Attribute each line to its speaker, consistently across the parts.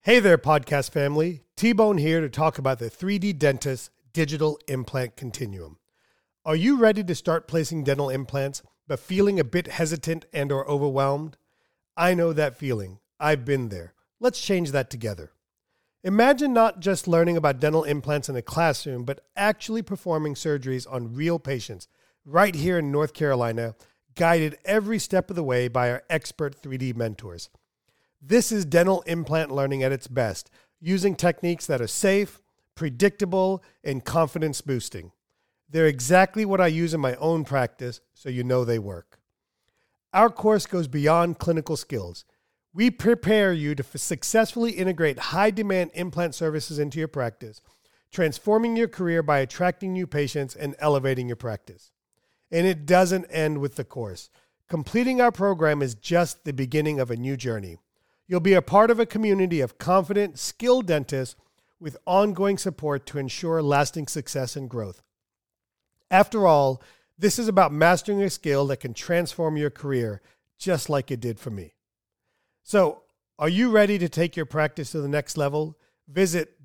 Speaker 1: Hey there, podcast family. T-Bone here to talk about the 3D Dentist Digital Implant Continuum. Are you ready to start placing dental implants, but feeling a bit hesitant and or overwhelmed? I know that feeling. I've been there. Let's change that together. Imagine not just learning about dental implants in a classroom, but actually performing surgeries on real patients right here in North Carolina, guided every step of the way by our expert 3D mentors. This is dental implant learning at its best, using techniques that are safe, predictable, and confidence boosting. They're exactly what I use in my own practice, so you know they work. Our course goes beyond clinical skills. We prepare you to successfully integrate high-demand implant services into your practice, transforming your career by attracting new patients and elevating your practice. And it doesn't end with the course. Completing our program is just the beginning of a new journey. You'll be a part of a community of confident, skilled dentists with ongoing support to ensure lasting success and growth. After all, this is about mastering a skill that can transform your career, just like it did for me. So, are you ready to take your practice to the next level? Visit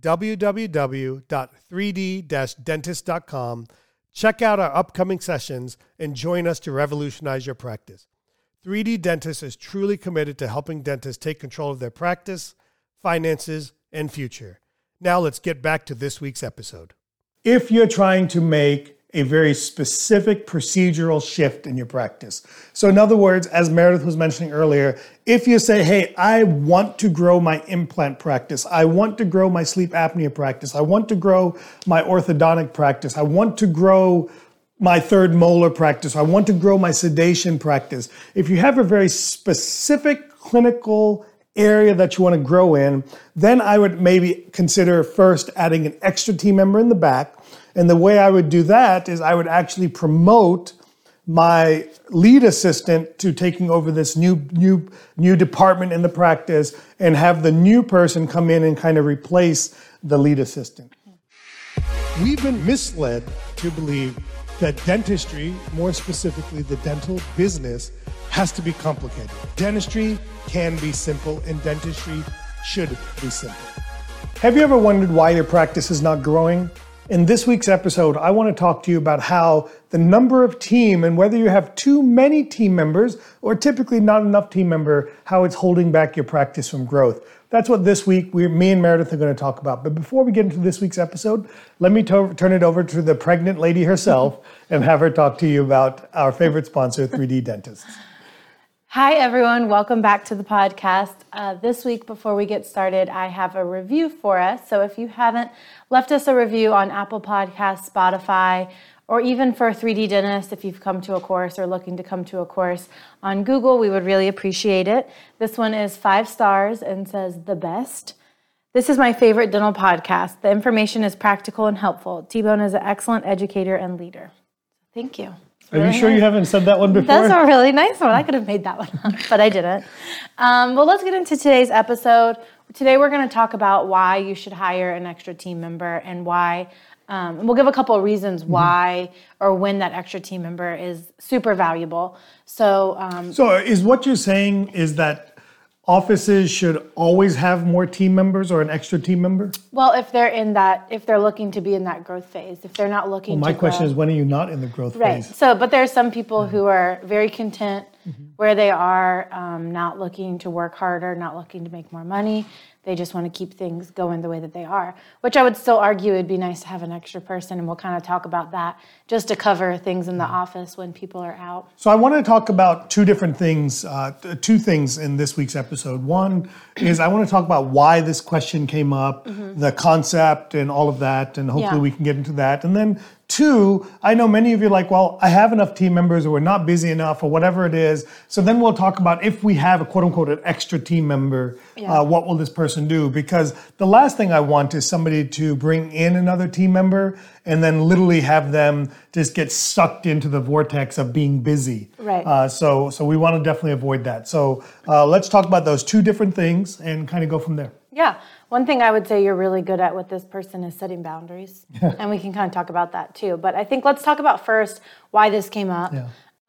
Speaker 1: www.3d-dentist.com, check out our upcoming sessions, and join us to revolutionize your practice. 3D Dentist is truly committed to helping dentists take control of their practice, finances, and future. Now let's get back to this week's episode. If you're trying to make a very specific procedural shift in your practice. So in other words, as Meredith was mentioning earlier, if you say, hey, I want to grow my implant practice, I want to grow my sleep apnea practice, I want to grow my orthodontic practice, I want to grow my third molar practice, I want to grow my sedation practice. If you have a very specific clinical area that you want to grow in, then I would maybe consider first adding an extra team member in the back. And the way I would do that is I would actually promote my lead assistant to taking over this new department in the practice and have the new person come in and kind of replace the lead assistant. We've been misled to believe that dentistry, more specifically the dental business, has to be complicated. Dentistry can be simple, and dentistry should be simple. Have you ever wondered why your practice is not growing? In this week's episode, I want to talk to you about how the number of team and whether you have too many team members or typically not enough team member, how it's holding back your practice from growth. That's what this week me and Meredith are going to talk about. But before we get into this week's episode, let me turn it over to the pregnant lady herself and have her talk to you about our favorite sponsor, 3D Dentists.
Speaker 2: Hi, everyone. Welcome back to the podcast. This week, before we get started, I have a review for us. So if you haven't left us a review on Apple Podcasts, Spotify, or even for 3D Dentist, if you've come to a course or looking to come to a course on Google, we would really appreciate it. This one is 5 stars and says, the best. This is my favorite dental podcast. The information is practical and helpful. T-Bone is an excellent educator and leader. Thank you.
Speaker 1: Are you sure you haven't said that one before?
Speaker 2: That's a really nice one. I could have made that one up, but I didn't. Well, let's get into today's episode. Today we're going to talk about why you should hire an extra team member and why, and we'll give a couple of reasons why or when that extra team member is super valuable. So
Speaker 1: is what you're saying is that offices should always have more team members or an extra team member?
Speaker 2: Well, if they're looking to be in that growth phase, if they're not looking
Speaker 1: my question is, when are you not in the growth phase?
Speaker 2: So, but there are some people who are very content where they are, not looking to work harder, not looking to make more money. They just want to keep things going the way that they are, which I would still argue it'd be nice to have an extra person, and we'll kind of talk about that just to cover things in the office when people are out.
Speaker 1: So I want to talk about two things in this week's episode. One is I want to talk about why this question came up, the concept and all of that, and hopefully we can get into that. And then 2, I know many of you are like, well, I have enough team members or we're not busy enough or whatever it is. So then we'll talk about if we have a quote unquote an extra team member, what will this person do? Because the last thing I want is somebody to bring in another team member and then literally have them just get sucked into the vortex of being busy.
Speaker 2: Right.
Speaker 1: So we want to definitely avoid that. So let's talk about those two different things and kind of go from there.
Speaker 2: Yeah. One thing I would say you're really good at with this person is setting boundaries. And we can kind of talk about that too. But I think let's talk about first why this came up.
Speaker 1: Yeah.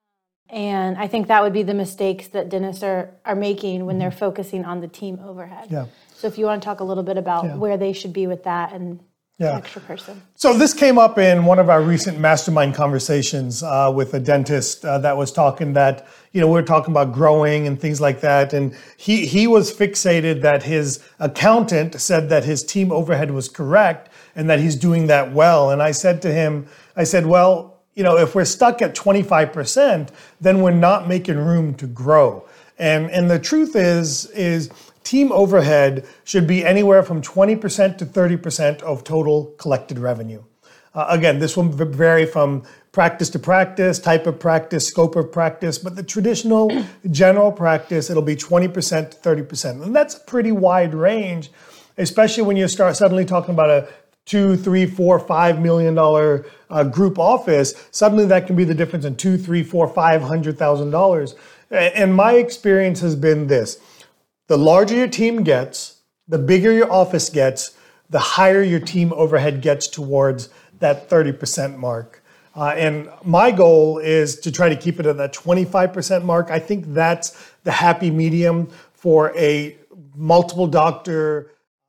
Speaker 2: And I think that would be the mistakes that dentists are making when they're focusing on the team overhead.
Speaker 1: Yeah.
Speaker 2: So if you want to talk a little bit about where they should be with that and the extra person.
Speaker 1: So this came up in one of our recent mastermind conversations with a dentist that was talking that, we were talking about growing and things like that. And he was fixated that his accountant said that his team overhead was correct and that he's doing that well. And I said to him, well, if we're stuck at 25%, then we're not making room to grow. And the truth is team overhead should be anywhere from 20% to 30% of total collected revenue. Again, this will vary from practice to practice, type of practice, scope of practice, but the traditional general practice, it'll be 20% to 30%. And that's a pretty wide range, especially when you start suddenly talking about a $2, $3, $4, $5 million group office. Suddenly that can be the difference in $2, $3, $4, $500,000. And my experience has been this. The larger your team gets, the bigger your office gets, the higher your team overhead gets towards that 30% mark. And my goal is to try to keep it at that 25% mark. I think that's the happy medium for a multiple doctor,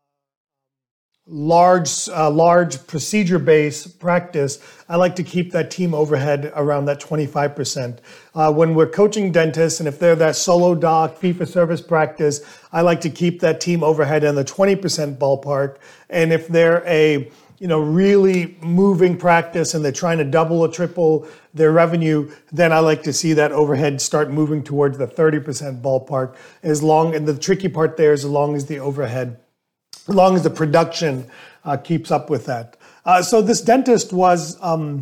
Speaker 1: large procedure-based practice. I like to keep that team overhead around that 25%. When we're coaching dentists, and if they're that solo doc, fee-for-service practice, I like to keep that team overhead in the 20% ballpark. And if they're a really moving practice and they're trying to double or triple their revenue, then I like to see that overhead start moving towards the 30% ballpark. And the tricky part there is as long as the production keeps up with that. So this dentist was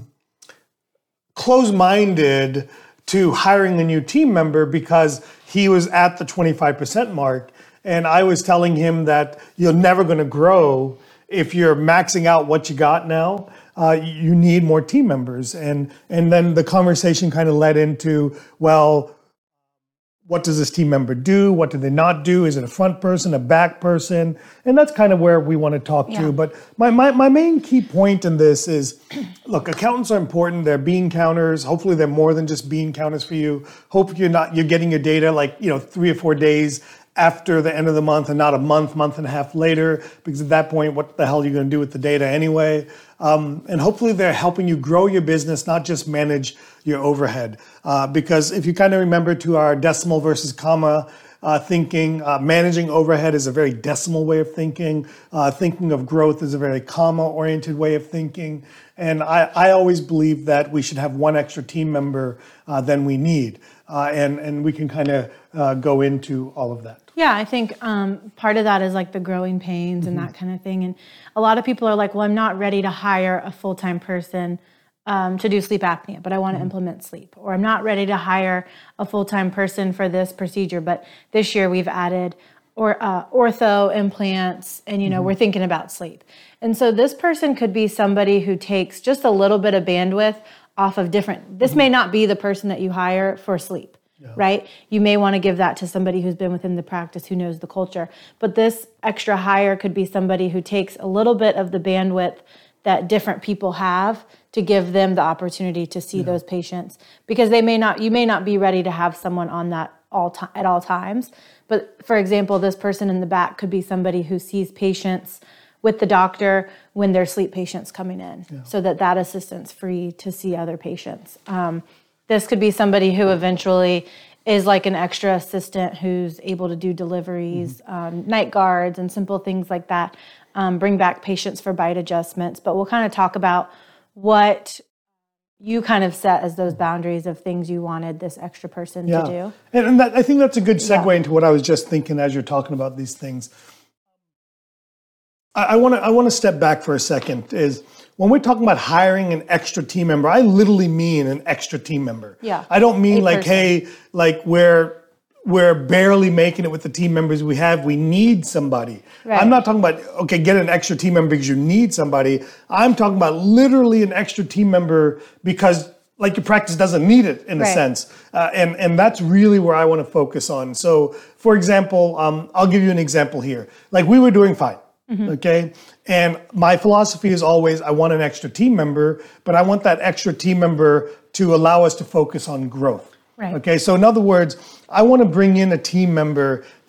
Speaker 1: close-minded to hiring a new team member because he was at the 25% mark. And I was telling him that you're never going to grow if you're maxing out what you got now. You need more team members. And then the conversation kind of led into, well, what does this team member do? What do they not do? Is it a front person, a back person? And that's kind of where we want to talk to. But my main key point in this is, look, accountants are important. They're bean counters. Hopefully they're more than just bean counters for you. Hope you're getting your data 3 or 4 days after the end of the month and not a month and a half later, because at that point, what the hell are you going to do with the data anyway? And hopefully they're helping you grow your business, not just manage your overhead. Because if you kind of remember to our decimal versus comma thinking, managing overhead is a very decimal way of thinking. Thinking of growth is a very comma-oriented way of thinking. And I always believe that we should have one extra team member than we need. And we can kind of go into all of that.
Speaker 2: Yeah, I think part of that is like the growing pains and that kind of thing. And a lot of people are like, well, I'm not ready to hire a full-time person to do sleep apnea, but I want to implement sleep. Or I'm not ready to hire a full-time person for this procedure, but this year we've added ortho implants and, we're thinking about sleep. And so this person could be somebody who takes just a little bit of bandwidth off of this may not be the person that you hire for sleep. Right? You may want to give that to somebody who's been within the practice, who knows the culture. But this extra hire could be somebody who takes a little bit of the bandwidth that different people have to give them the opportunity to see those patients, because you may not be ready to have someone on that at all times. But for example, this person in the back could be somebody who sees patients with the doctor when there's sleep patients coming in, so that assistant's free to see other patients. This could be somebody who eventually is like an extra assistant who's able to do deliveries, night guards, and simple things like that. Bring back patients for bite adjustments. But we'll kind of talk about what you kind of set as those boundaries of things you wanted this extra person to do.
Speaker 1: And I think that's a good segue into what I was just thinking as you're talking about these things. I want to step back for a second. When we're talking about hiring an extra team member, I literally mean an extra team member. I don't mean we're barely making it with the team members we have. We need somebody. I'm not talking about, get an extra team member because you need somebody. I'm talking about literally an extra team member because your practice doesn't need it in a sense. And that's really where I want to focus on. So for example, I'll give you an example here. We were doing fine. Okay. And my philosophy is always, I want an extra team member, but I want that extra team member to allow us to focus on growth. Okay. So in other words, I want to bring in a team member that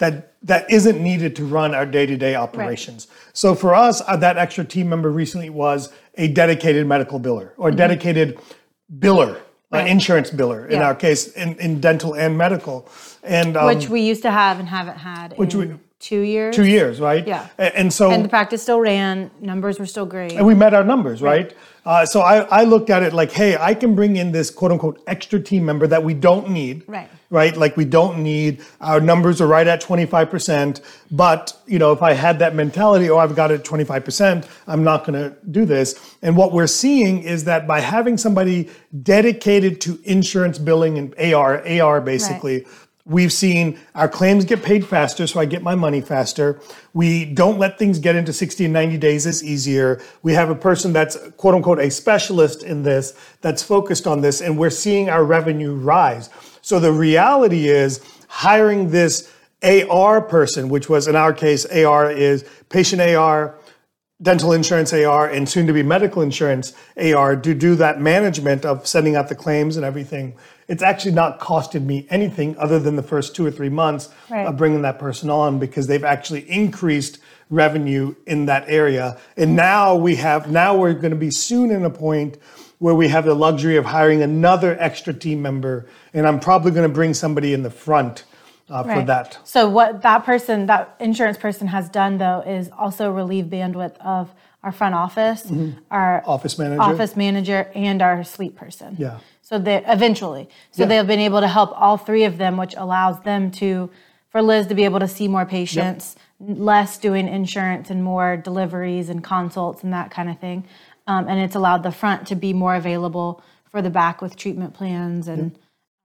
Speaker 1: that isn't needed to run our day-to-day operations. Right. So for us, that extra team member recently was a dedicated medical biller or dedicated biller, insurance biller in our case, in dental and medical. And
Speaker 2: which we used to have and haven't had in 2 years.
Speaker 1: 2 years, right?
Speaker 2: Yeah.
Speaker 1: And
Speaker 2: the practice still ran, numbers were still great.
Speaker 1: And we met our numbers, right? So I looked at it like, hey, I can bring in this quote unquote extra team member that we don't need, right? Like we don't need, our numbers are right at 25%, but if I had that mentality, I've got it at 25%, I'm not going to do this. And what we're seeing is that by having somebody dedicated to insurance billing and AR basically, we've seen our claims get paid faster, so I get my money faster. We don't let things get into 60 and 90 days as easier. We have a person that's, quote unquote, a specialist in this, that's focused on this, and we're seeing our revenue rise. So the reality is hiring this AR person, which was in our case, AR is patient AR, dental insurance AR, and soon to be medical insurance AR, to do that management of sending out the claims and everything. It's actually not costed me anything other than the first 2 or 3 months of bringing that person on, because they've actually increased revenue in that area. And now we're going to be soon in a point where we have the luxury of hiring another extra team member. And I'm probably going to bring somebody in the front for that.
Speaker 2: So what that insurance person has done though, is also relieve bandwidth of our front office, our office manager, and our sleep person.
Speaker 1: Yeah.
Speaker 2: So they've been able to help all three of them, which allows them for Liz to be able to see more patients, less doing insurance and more deliveries and consults and that kind of thing. And it's allowed the front to be more available for the back with treatment plans and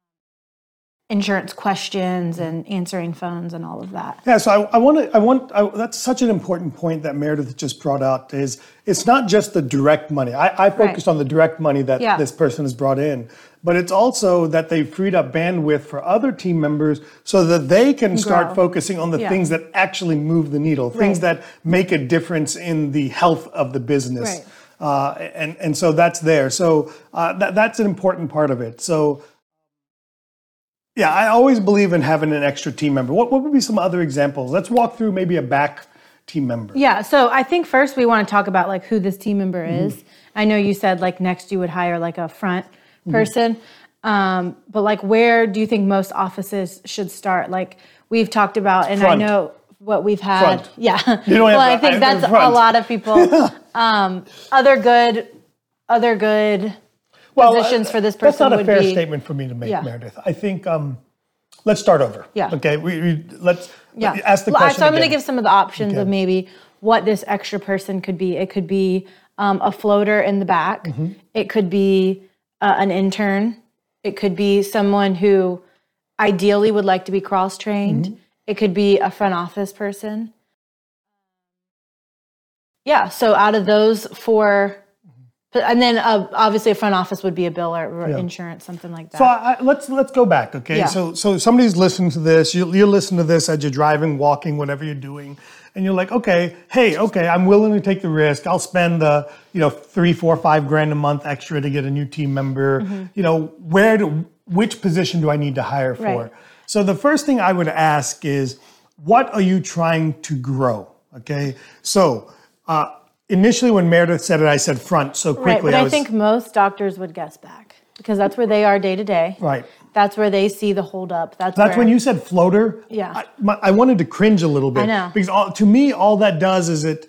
Speaker 2: insurance questions and answering phones and all of that.
Speaker 1: Yeah, so that's such an important point that Meredith just brought out, is it's not just the direct money. I focused on the direct money that this person has brought in, but it's also that they've freed up bandwidth for other team members so that they can start focusing on the things that actually move the needle, things that make a difference in the health of the business. And so that's there. So that's an important part of it. So yeah, I always believe in having an extra team member. What would be some other examples? Let's walk through maybe a back team member.
Speaker 2: Yeah, so I think first we want to talk about like who this team member is. I know you said like next you would hire like a front person, but like where do you think most offices should start? Like we've talked about, and front. I know what we've had.
Speaker 1: Front.
Speaker 2: Yeah, well I think that's a lot of people. Other good positions for this person.
Speaker 1: That's not a fair statement for me to make, Meredith. I think let's start over.
Speaker 2: Yeah.
Speaker 1: Okay. Let's ask the question.
Speaker 2: So I'm going to give some of the options of maybe what this extra person could be. It could be a floater in the back. It could be an intern. It could be someone who ideally would like to be cross-trained. It could be a front office person. Yeah. So out of those four. And then obviously a front office would be a bill or insurance, something like that.
Speaker 1: So let's go back, okay? Yeah. So somebody's listening to this. You're listening to this as you're driving, walking, whatever you're doing, and you're like, okay, I'm willing to take the risk. I'll spend the $3, $4, $5 a month extra to get a new team member. Which position do I need to hire for? Right. So the first thing I would ask is, what are you trying to grow? Okay, so. Initially, when Meredith said it, I said front so quickly.
Speaker 2: Right, but I think most doctors would guess back because that's where they are day to day.
Speaker 1: Right.
Speaker 2: That's where they see the holdup. That's
Speaker 1: when you said floater.
Speaker 2: Yeah.
Speaker 1: I wanted to cringe a little bit.
Speaker 2: I know.
Speaker 1: Because to me, all that does is it.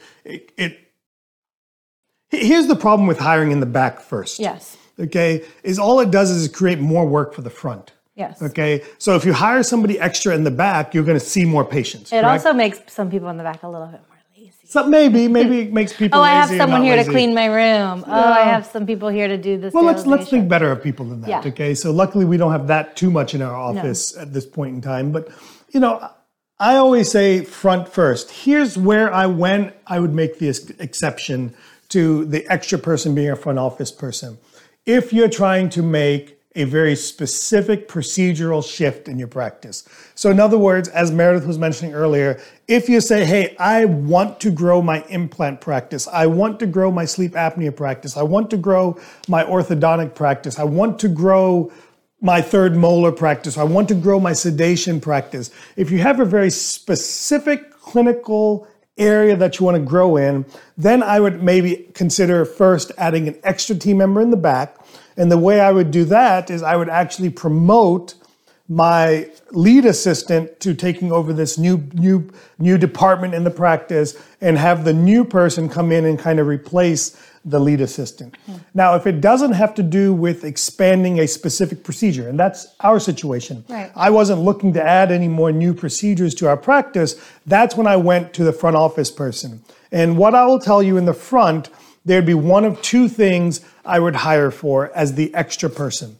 Speaker 1: Here's the problem with hiring in the back first.
Speaker 2: Yes.
Speaker 1: Okay, is all it does is create more work for the front.
Speaker 2: Yes.
Speaker 1: Okay, so if you hire somebody extra in the back, you're going to see more patients.
Speaker 2: It also makes some people in the back a little bit more.
Speaker 1: So maybe it makes people lazy.
Speaker 2: I have someone here to clean my room. I have some people here to do this.
Speaker 1: Well, let's think better of people than that. Okay, so luckily we don't have that too much in our office at this point in time. But I always say front first. Here's where I would make the exception to the extra person being a front office person. If you're trying to make a very specific procedural shift in your practice. So in other words, as Meredith was mentioning earlier, if you say, hey, I want to grow my implant practice, I want to grow my sleep apnea practice, I want to grow my orthodontic practice, I want to grow my third molar practice. I want to grow my sedation practice. If you have a very specific clinical area that you want to grow in, then I would maybe consider first adding an extra team member in the back. And the way I would do that is I would actually promote my lead assistant to taking over this new department in the practice and have the new person come in and kind of replace the lead assistant. Now, if it doesn't have to do with expanding a specific procedure, and that's our situation.
Speaker 2: Right.
Speaker 1: I wasn't looking to add any more new procedures to our practice. That's when I went to the front office person. And what I will tell you in the front, there'd be one of two things I would hire for as the extra person.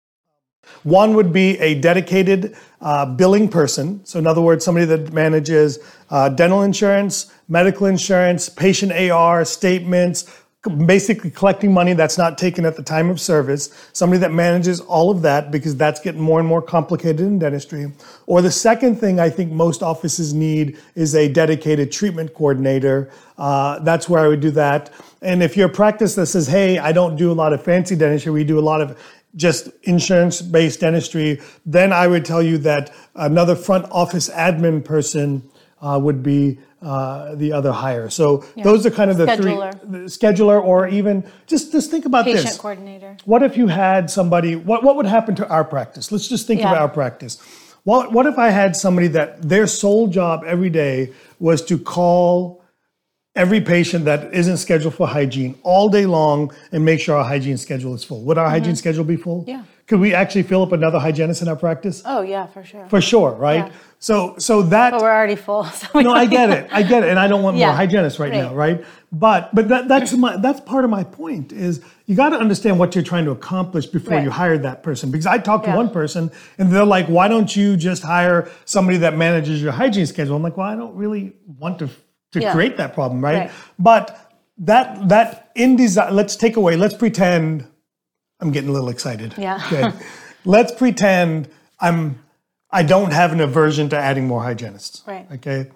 Speaker 1: One would be a dedicated billing person. So in other words, somebody that manages dental insurance, medical insurance, patient AR, statements, basically collecting money that's not taken at the time of service. Somebody that manages all of that, because that's getting more and more complicated in dentistry. Or the second thing I think most offices need is a dedicated treatment coordinator. That's where I would do that. And if you're a practice that says, hey, I don't do a lot of fancy dentistry, we do a lot of just insurance-based dentistry, then I would tell you that another front office admin person would be the other hire. So those are kind of the scheduler, or even just think about this.
Speaker 2: Patient coordinator.
Speaker 1: What if you had somebody, what would happen to our practice? Let's just think of our practice. What if I had somebody that their sole job every day was to call every patient that isn't scheduled for hygiene all day long and make sure our hygiene schedule is full? Would our hygiene schedule be full?
Speaker 2: Yeah.
Speaker 1: Could we actually fill up another hygienist in our practice?
Speaker 2: Oh yeah, for sure.
Speaker 1: For sure, right?
Speaker 2: Yeah.
Speaker 1: So that.
Speaker 2: But we're already full. So
Speaker 1: no, I get it, and I don't want more hygienists right now, right? But that's part of my point is you got to understand what you're trying to accomplish before you hire that person. Because I talked to one person and they're like, "Why don't you just hire somebody that manages your hygiene schedule?" I'm like, "Well, I don't really want to create that problem, right?" But that in design, let's pretend. I'm getting a little excited.
Speaker 2: Yeah.
Speaker 1: Okay. Let's pretend I don't have an aversion to adding more hygienists.
Speaker 2: Right.
Speaker 1: Okay.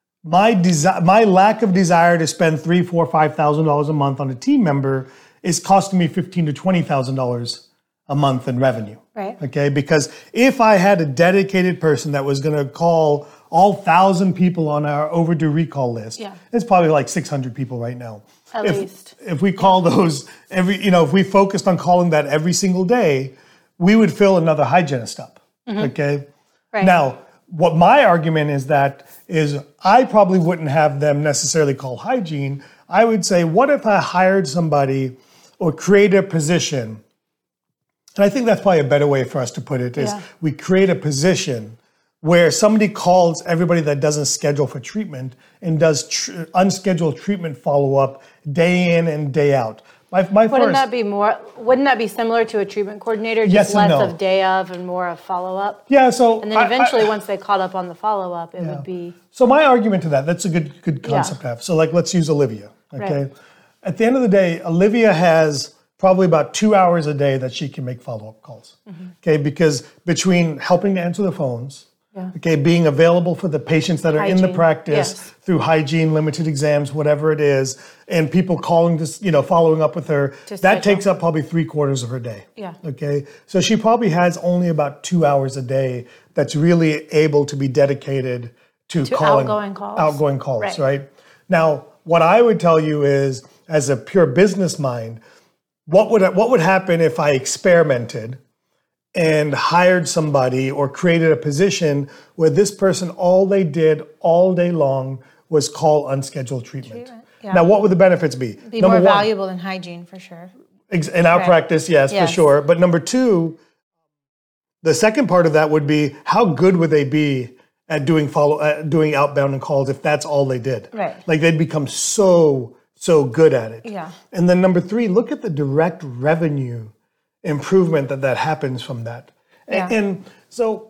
Speaker 1: My lack of desire to spend $3,000, $4,000, $5,000 a month on a team member is costing me $15,000 to $20,000 a month in revenue.
Speaker 2: Right.
Speaker 1: Okay. Because if I had a dedicated person that was going to call all 1,000 people on our overdue recall list, it's probably like 600 people right now.
Speaker 2: At least.
Speaker 1: If we call those if we focused on calling that every single day, we would fill another hygienist up. Okay.
Speaker 2: Right.
Speaker 1: Now, what my argument is I probably wouldn't have them necessarily call hygiene. I would say, what if I hired somebody or created a position? And I think that's probably a better way for us to put it is we create a position where somebody calls everybody that doesn't schedule for treatment and does unscheduled treatment follow-up day in and day out.
Speaker 2: Wouldn't that be similar to a treatment coordinator? Just less of day of and more of follow-up?
Speaker 1: Yeah, so...
Speaker 2: And then eventually, once they caught up on the follow-up, it would be...
Speaker 1: So my argument to that's a good concept to have. So let's use Olivia, okay? Right. At the end of the day, Olivia has probably about 2 hours a day that she can make follow-up calls, okay? Because between helping to answer the phones, being available for the patients that are in the practice through hygiene, limited exams, whatever it is, and people calling to, following up with her, that takes up probably 3/4 of her day.
Speaker 2: Yeah.
Speaker 1: Okay. So she probably has only about 2 hours a day that's really able to be dedicated to calling outgoing calls. Right. Now, what I would tell you is, as a pure business mind, what would happen if I experimented and hired somebody or created a position where this person, all they did all day long was call unscheduled treatment. Yeah. Now, what would the benefits be?
Speaker 2: Be more valuable than hygiene, for sure.
Speaker 1: In our practice, yes, for sure. But number two, the second part of that would be, how good would they be at doing outbound and calls if that's all they did?
Speaker 2: Right.
Speaker 1: Like they'd become so good at it.
Speaker 2: Yeah.
Speaker 1: And then number three, look at the direct revenue improvement that happens from that. Yeah. And so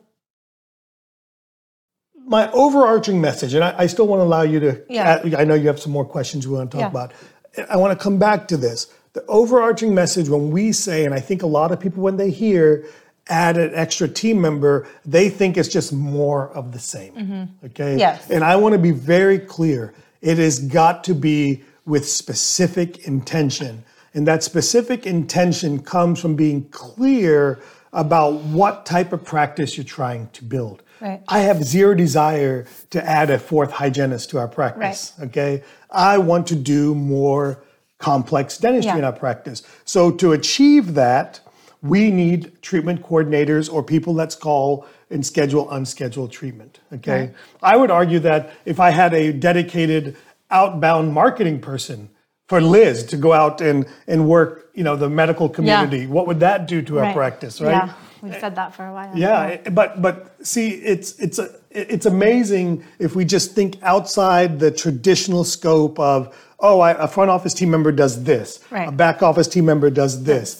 Speaker 1: my overarching message, and I still want to allow you to, I know you have some more questions we want to talk about. I want to come back to this. The overarching message when we say, and I think a lot of people when they hear add an extra team member, they think it's just more of the same. Okay?
Speaker 2: Yes.
Speaker 1: And I want to be very clear. It has got to be with specific intention. And that specific intention comes from being clear about what type of practice you're trying to build.
Speaker 2: Right.
Speaker 1: I have zero desire to add a fourth hygienist to our practice.
Speaker 2: Right.
Speaker 1: Okay. I want to do more complex dentistry in our practice. So to achieve that, we need treatment coordinators or people let's call and schedule unscheduled treatment. Okay.
Speaker 2: Right.
Speaker 1: I would argue that if I had a dedicated outbound marketing person for Liz to go out and work, the medical community, what would that do to our practice, right?
Speaker 2: Yeah, we've said that for a while.
Speaker 1: Yeah, but see, it's amazing if we just think outside the traditional scope of, a front office team member does this, a back office team member does this,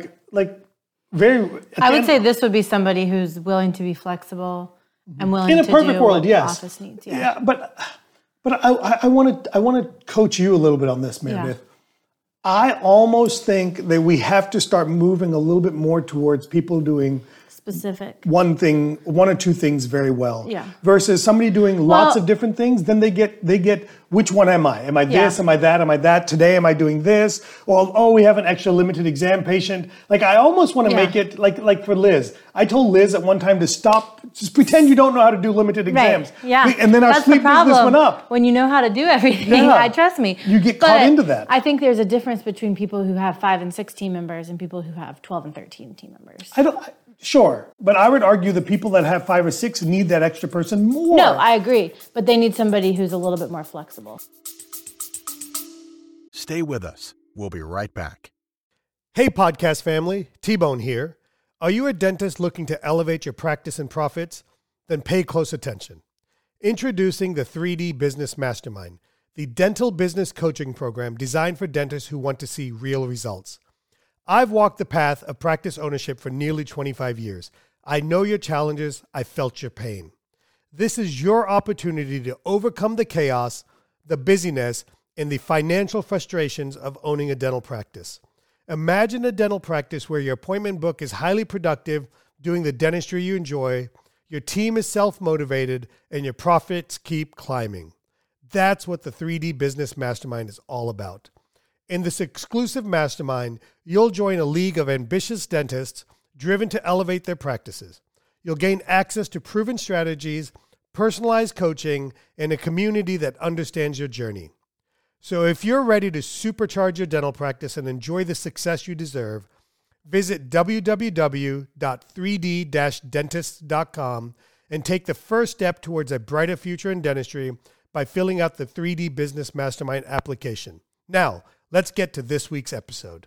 Speaker 2: I would say this would be somebody who's willing to be flexible and willing
Speaker 1: in a
Speaker 2: to
Speaker 1: perfect
Speaker 2: do
Speaker 1: world,
Speaker 2: what
Speaker 1: yes.
Speaker 2: the office needs.
Speaker 1: Yeah, but I want to coach you a little bit on this, Meredith.
Speaker 2: Yeah.
Speaker 1: I almost think that we have to start moving a little bit more towards people doing
Speaker 2: specific
Speaker 1: one or two things very well.
Speaker 2: Yeah.
Speaker 1: Versus somebody doing lots of different things. Then they get which one am I? Am I this? Am I that? Am I that? Today am I doing this? Well, we have an extra limited exam patient. Like I almost want to make it like for Liz. I told Liz at one time to stop. Just pretend you don't know how to do limited exams.
Speaker 2: Right. Yeah.
Speaker 1: And then our sleep business went up.
Speaker 2: When you know how to do everything, trust me.
Speaker 1: You get caught into that.
Speaker 2: I think there's a difference between people who have 5 and 6 team members and people who have 12 and 13 team members.
Speaker 1: Sure, but I would argue the people that have 5 or 6 need that extra person more.
Speaker 2: No, I agree, but they need somebody who's a little bit more flexible.
Speaker 3: Stay with us. We'll be right back.
Speaker 1: Hey, podcast family, T-Bone here. Are you a dentist looking to elevate your practice and profits? Then pay close attention. Introducing the 3D Business Mastermind, the dental business coaching program designed for dentists who want to see real results. I've walked the path of practice ownership for nearly 25 years. I know your challenges. I felt your pain. This is your opportunity to overcome the chaos, the busyness, and the financial frustrations of owning a dental practice. Imagine a dental practice where your appointment book is highly productive, doing the dentistry you enjoy, your team is self-motivated, and your profits keep climbing. That's what the 3D Business Mastermind is all about. In this exclusive mastermind, you'll join a league of ambitious dentists driven to elevate their practices. You'll gain access to proven strategies, personalized coaching, and a community that understands your journey. So if you're ready to supercharge your dental practice and enjoy the success you deserve, visit www.3d-dentist.com and take the first step towards a brighter future in dentistry by filling out the 3D Business Mastermind application. Now, let's get to this week's episode.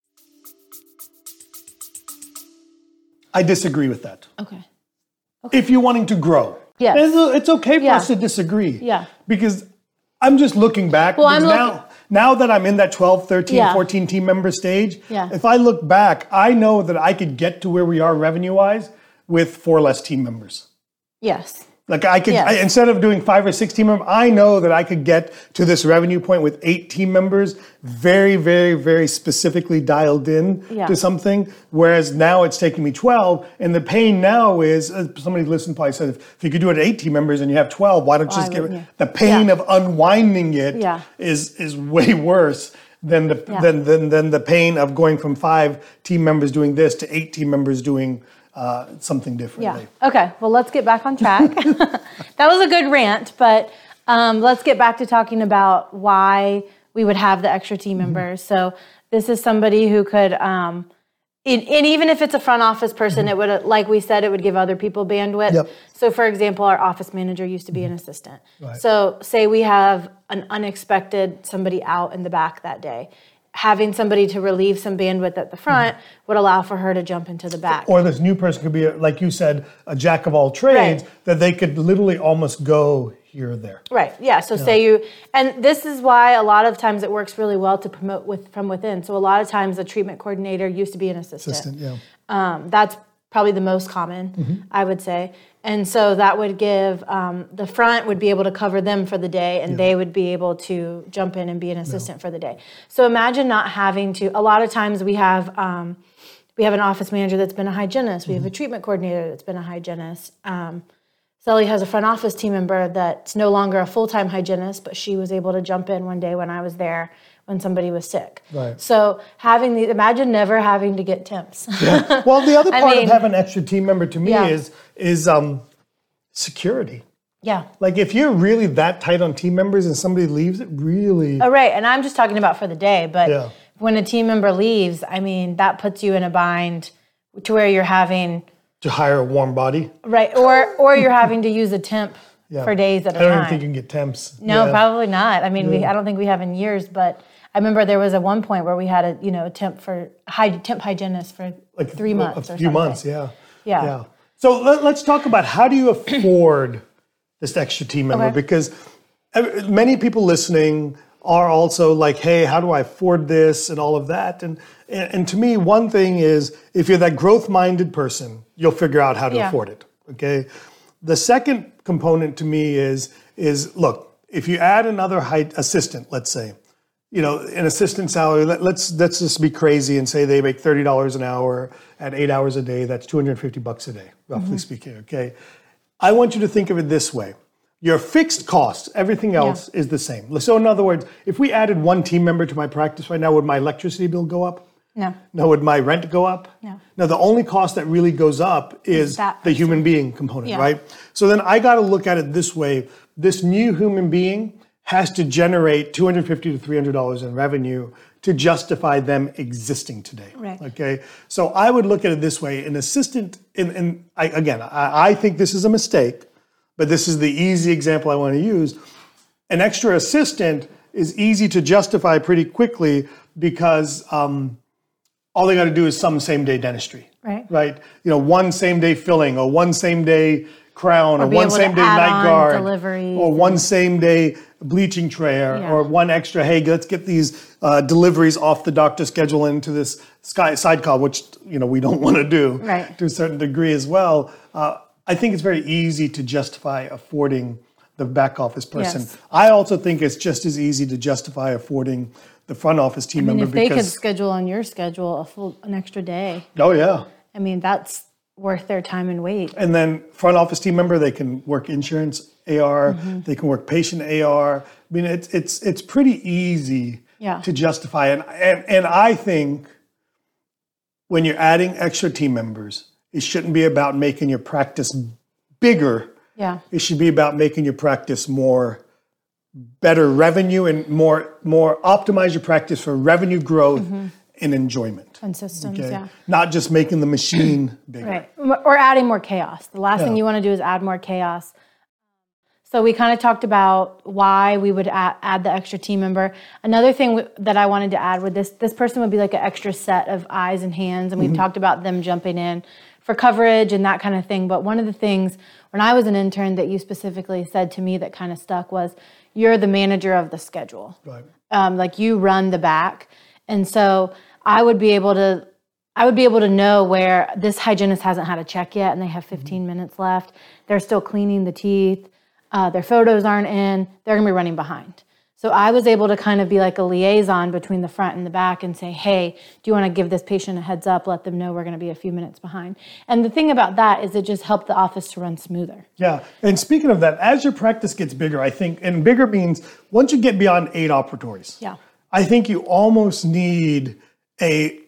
Speaker 1: I disagree with that.
Speaker 2: Okay.
Speaker 1: If you're wanting to grow.
Speaker 2: Yes.
Speaker 1: It's okay for us to disagree.
Speaker 2: Yeah.
Speaker 1: Because I'm just looking back. Now that I'm in that 12, 13, 14 team member stage, if I look back, I know that I could get to where we are revenue-wise with 4 less team members.
Speaker 2: Yes.
Speaker 1: Like I could, instead of doing 5 or 6 team members, I know that I could get to this revenue point with 8 team members, very, very, very specifically dialed in to something. Whereas now it's taking me 12, and the pain now is somebody listened probably said, if you could do it at 8 team members and you have 12, why don't you just give it? The pain of unwinding it is way worse than the pain of going from 5 team members doing this to 8 team members doing something differently.
Speaker 2: Yeah. Okay. Well, let's get back on track. That was a good rant, but let's get back to talking about why we would have the extra team members. So this is somebody who could, and even if it's a front office person, it would, like we said, it would give other people bandwidth.
Speaker 1: Yep.
Speaker 2: So for example, our office manager used to be an assistant.
Speaker 1: Right.
Speaker 2: So say we have an unexpected somebody out in the back that day. Having somebody to relieve some bandwidth at the front would allow for her to jump into the back.
Speaker 1: Or this new person could be, like you said, a jack of all trades, that they could literally almost go here or there.
Speaker 2: Right, yeah. So say you, and this is why a lot of times it works really well to promote from within. So a lot of times a treatment coordinator used to be an assistant. That's probably the most common, I would say. And so that would give, the front would be able to cover them for the day, and they would be able to jump in and be an assistant for the day. So imagine not having to, a lot of times we have an office manager that's been a hygienist. We have a treatment coordinator that's been a hygienist. Sally has a front office team member that's no longer a full-time hygienist, but she was able to jump in one day when I was there when somebody was sick.
Speaker 1: Right.
Speaker 2: So imagine never having to get temps.
Speaker 1: Yeah. Well, the other part of having an extra team member to me is security.
Speaker 2: Yeah.
Speaker 1: Like if you're really that tight on team members and somebody leaves, it really...
Speaker 2: Oh, right. And I'm just talking about for the day, but when a team member leaves, I mean, that puts you in a bind to where you're having...
Speaker 1: To hire a warm body.
Speaker 2: Right. Or you're having to use a temp for days at a time.
Speaker 1: I don't even think you can get temps.
Speaker 2: No, probably not. I mean, I don't think we have in years, but I remember there was at one point where we had a temp hygienist for like 3 months
Speaker 1: a few months, yeah. So let's talk about how do you afford this extra team member? Because many people listening are also like, hey, how do I afford this and all of that? And to me, one thing is if you're that growth-minded person, you'll figure out how to afford it, okay? The second component to me is look, if you add another assistant, let's say, an assistant salary, let's just be crazy and say they make $30 an hour at 8 hours a day, that's $250 a day, roughly speaking, okay? I want you to think of it this way. Your fixed costs, everything else is the same. So in other words, if we added one team member to my practice right now, would my electricity bill go up?
Speaker 2: No.
Speaker 1: No, would my rent go up?
Speaker 2: No.
Speaker 1: No, the only cost that really goes up is the human being component, right? So then I got to look at it this way. This new human being has to generate $250 to $300 in revenue to justify them existing today.
Speaker 2: Right.
Speaker 1: Okay. So I would look at it this way: an assistant, I think this is a mistake, but this is the easy example I want to use. An extra assistant is easy to justify pretty quickly because all they got to do is some same-day dentistry. Right. One same-day filling, or one same-day crown, or one same-day night guard, or one same-day bleaching tray, or one extra, hey, let's get these deliveries off the doctor's schedule into this sidecar, which we don't want to do to a certain degree as well. I think it's very easy to justify affording the back office person. Yes. I also think it's just as easy to justify affording the front office team member.
Speaker 2: If they could schedule on your schedule an extra day.
Speaker 1: Oh, yeah.
Speaker 2: I mean, that's worth their time and weight.
Speaker 1: And then front office team member, they can work insurance AR, they can work patient AR. I mean, it's pretty easy to justify. And I think when you're adding extra team members, it shouldn't be about making your practice bigger.
Speaker 2: Yeah.
Speaker 1: It should be about making your practice better revenue and more optimize your practice for revenue growth and enjoyment.
Speaker 2: And systems,
Speaker 1: Not just making the machine bigger.
Speaker 2: Right. Or adding more chaos. The last thing you want to do is add more chaos. So we kind of talked about why we would add the extra team member. Another thing that I wanted to add with this person would be like an extra set of eyes and hands. And we've talked about them jumping in for coverage and that kind of thing. But one of the things when I was an intern that you specifically said to me that kind of stuck was, you're the manager of the schedule.
Speaker 1: Right.
Speaker 2: Like you run the back. And so I would be able to know where this hygienist hasn't had a check yet and they have 15 minutes left. They're still cleaning the teeth. Their photos aren't in. They're going to be running behind. So I was able to kind of be like a liaison between the front and the back and say, hey, do you want to give this patient a heads up? Let them know we're going to be a few minutes behind. And the thing about that is it just helped the office to run smoother.
Speaker 1: Yeah. And speaking of that, as your practice gets bigger, I think, and bigger means once you get beyond 8 operatories, I think you almost need a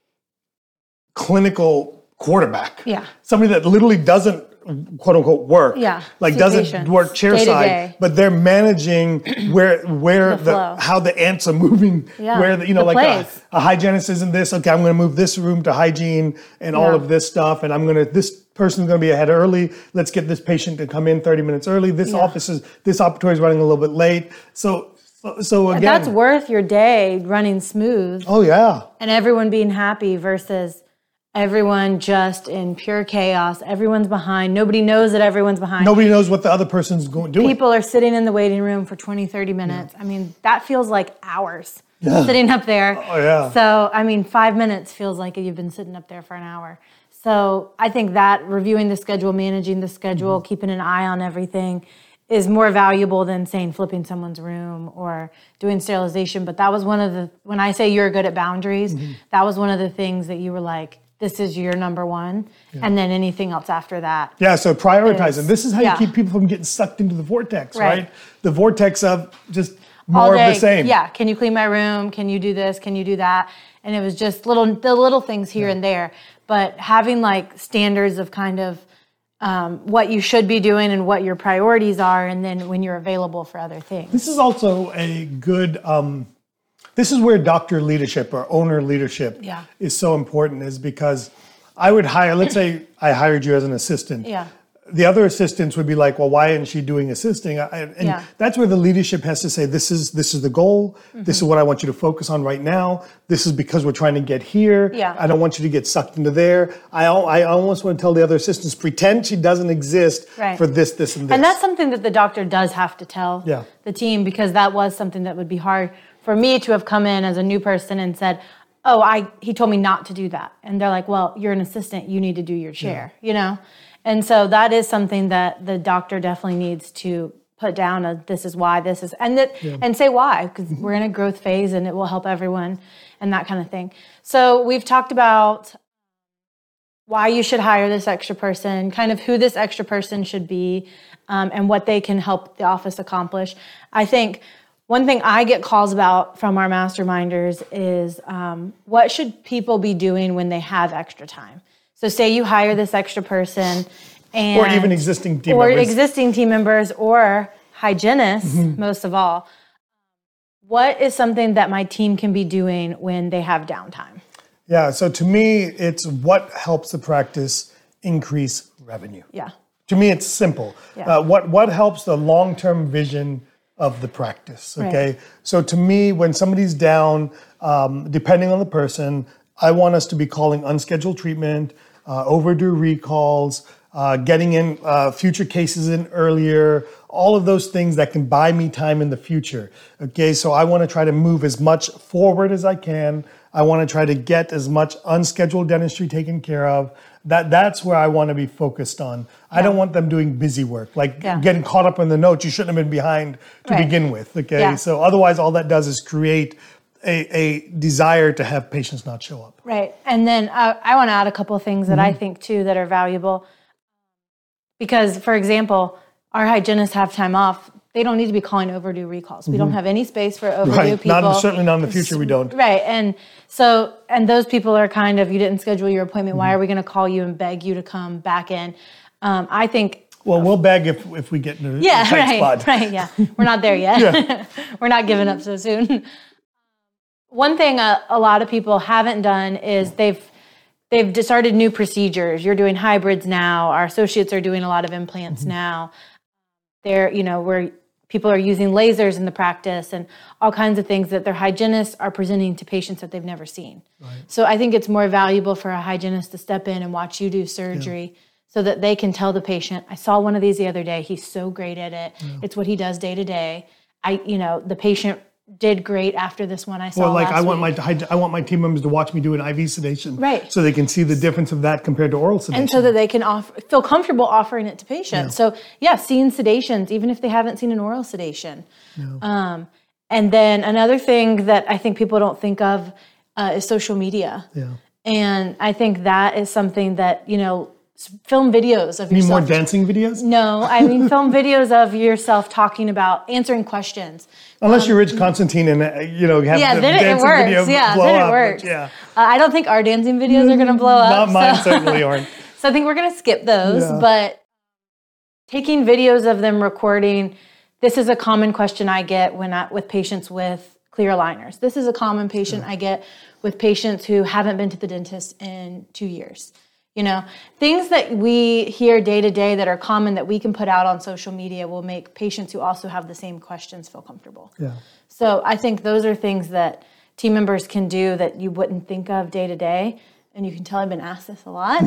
Speaker 1: clinical quarterback.
Speaker 2: Yeah.
Speaker 1: Somebody that literally doesn't quote unquote work.
Speaker 2: Yeah.
Speaker 1: Like doesn't patients. Work chairside, but they're managing how the ants are moving.
Speaker 2: Yeah.
Speaker 1: Where a hygienist is in this. Okay, I'm going to move this room to hygiene and all of this stuff, and this person's going to be ahead early. Let's get this patient to come in 30 minutes early. This operatory is running a little bit late. So again,
Speaker 2: that's worth your day running smooth.
Speaker 1: Oh yeah.
Speaker 2: And everyone being happy versus everyone just in pure chaos. Everyone's behind. Nobody knows that everyone's behind.
Speaker 1: Nobody knows what the other person's doing.
Speaker 2: People are sitting in the waiting room for 20, 30 minutes. I mean, that feels like hours sitting up there.
Speaker 1: Oh, yeah.
Speaker 2: So, 5 minutes feels like you've been sitting up there for an hour. So I think that reviewing the schedule, managing the schedule, keeping an eye on everything is more valuable than saying flipping someone's room or doing sterilization. But that was when I say you're good at boundaries, that was one of the things that you were like, this is your number one, and then anything else after that.
Speaker 1: Yeah, so prioritizing. This is how you
Speaker 2: yeah.
Speaker 1: keep people from getting sucked into the vortex, right? The vortex of just more
Speaker 2: All day,
Speaker 1: of the same.
Speaker 2: Yeah, can you clean my room? Can you do this? Can you do that? And it was just the little things here and there. But having like standards of kind of what you should be doing and what your priorities are, and then when you're available for other things.
Speaker 1: This is also a good, this is where doctor leadership or owner leadership is so important, is because I would hire, let's say I hired you as an assistant.
Speaker 2: Yeah.
Speaker 1: The other assistants would be like, well, why isn't she doing assisting? And that's where the leadership has to say, this is the goal. This is what I want you to focus on right now. This is because we're trying to get here.
Speaker 2: Yeah.
Speaker 1: I don't want you to get sucked into there. I almost want to tell the other assistants, pretend she doesn't exist for this, and this.
Speaker 2: And that's something that the doctor does have to tell the team, because that was something that would be hard for me to have come in as a new person and said, he told me not to do that. And they're like, well, you're an assistant. You need to do your share, you know? And so that is something that the doctor definitely needs to put down. This is why, this is, and say why, because we're in a growth phase and it will help everyone and that kind of thing. So we've talked about why you should hire this extra person, kind of who this extra person should be, and what they can help the office accomplish. I think one thing I get calls about from our masterminders is what should people be doing when they have extra time? So say you hire this extra person, or
Speaker 1: even existing team
Speaker 2: members, or hygienists, most of all. What is something that my team can be doing when they have downtime?
Speaker 1: Yeah, so to me, it's what helps the practice increase revenue.
Speaker 2: Yeah.
Speaker 1: To me, it's simple.
Speaker 2: Yeah.
Speaker 1: What helps the long-term vision of the practice, okay?
Speaker 2: Right.
Speaker 1: So to me, when somebody's down, depending on the person, I want us to be calling unscheduled treatment, overdue recalls, getting in future cases in earlier, all of those things that can buy me time in the future. Okay, so I want to try to move as much forward as I can. I want to try to get as much unscheduled dentistry taken care of. That's where I want to be focused on. I don't want them doing busy work, like getting caught up in the notes. You shouldn't have been behind to begin with. Okay, so otherwise all that does is create a desire to have patients not show up.
Speaker 2: Right. And then I want to add a couple of things that I think too that are valuable. Because, for example, our hygienists have time off. They don't need to be calling overdue recalls. We don't have any space for overdue people.
Speaker 1: Certainly not in the future, we don't.
Speaker 2: Right. And so, and those people are kind of, you didn't schedule your appointment. Why are we going to call you and beg you to come back in? I think...
Speaker 1: Well, we'll beg if we get in a tight spot.
Speaker 2: Right, yeah. We're not there yet. We're not giving up so soon. One thing a lot of people haven't done is they've started new procedures. You're doing hybrids now. Our associates are doing a lot of implants now. They're, where people are using lasers in the practice and all kinds of things that their hygienists are presenting to patients that they've never seen. Right. So I think it's more valuable for a hygienist to step in and watch you do surgery so that they can tell the patient, I saw one of these the other day. He's so great at it. Yeah. It's what he does day to day. The patient did great after this one I saw last week.
Speaker 1: I want my team members to watch me do an IV sedation,
Speaker 2: right?
Speaker 1: So they can see the difference of that compared to oral sedation,
Speaker 2: and so that they can feel comfortable offering it to patients. Yeah. So seeing sedations, even if they haven't seen an oral sedation. Yeah. And then another thing that I think people don't think of is social media. Yeah. And I think that is something that film videos of yourself.
Speaker 1: You mean more dancing videos?
Speaker 2: No, I mean film videos of yourself talking about answering questions.
Speaker 1: Unless you're Rich Constantine and have the dancing video blow up.
Speaker 2: Then it works. I don't think our dancing videos are going to blow up.
Speaker 1: Not mine, certainly aren't.
Speaker 2: So I think we're going to skip those. Yeah. But taking videos of them recording, this is a common question I get with patients with clear aligners. This is a common patient I get with patients who haven't been to the dentist in 2 years. Things that we hear day to day that are common that we can put out on social media will make patients who also have the same questions feel comfortable. Yeah. So I think those are things that team members can do that you wouldn't think of day to day. And you can tell I've been asked this a lot,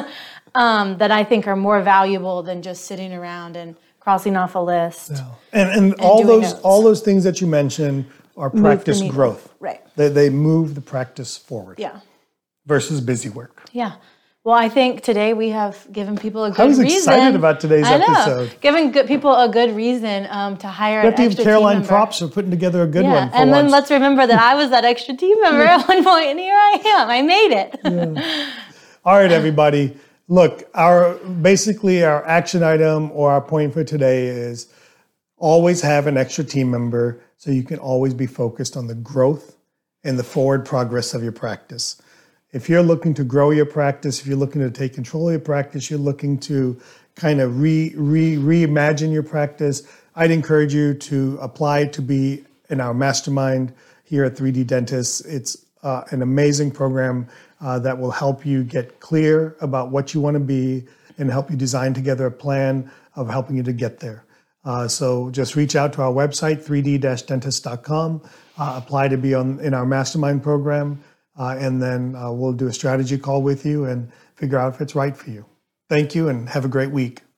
Speaker 2: that I think are more valuable than just sitting around and crossing off a list. Yeah.
Speaker 1: And all those things that you mentioned are practice growth.
Speaker 2: Right.
Speaker 1: They move the practice forward.
Speaker 2: Yeah.
Speaker 1: Versus busy work.
Speaker 2: Yeah. Well, I think today we have given people a good reason.
Speaker 1: I was excited about today's episode.
Speaker 2: Giving people a good reason to hire an extra team
Speaker 1: Caroline
Speaker 2: member.
Speaker 1: props for putting together a good one for
Speaker 2: and
Speaker 1: once.
Speaker 2: Then let's remember that I was that extra team member at one point, and here I am. I made it.
Speaker 1: All right, everybody. Look, our action item or our point for today is always have an extra team member so you can always be focused on the growth and the forward progress of your practice. If you're looking to grow your practice, if you're looking to take control of your practice, you're looking to kind of reimagine your practice, I'd encourage you to apply to be in our mastermind here at 3D Dentists. It's an amazing program that will help you get clear about what you want to be and help you design together a plan of helping you to get there. So just reach out to our website, 3d-dentist.com, apply to be in our mastermind program, and then we'll do a strategy call with you and figure out if it's right for you. Thank you and have a great week.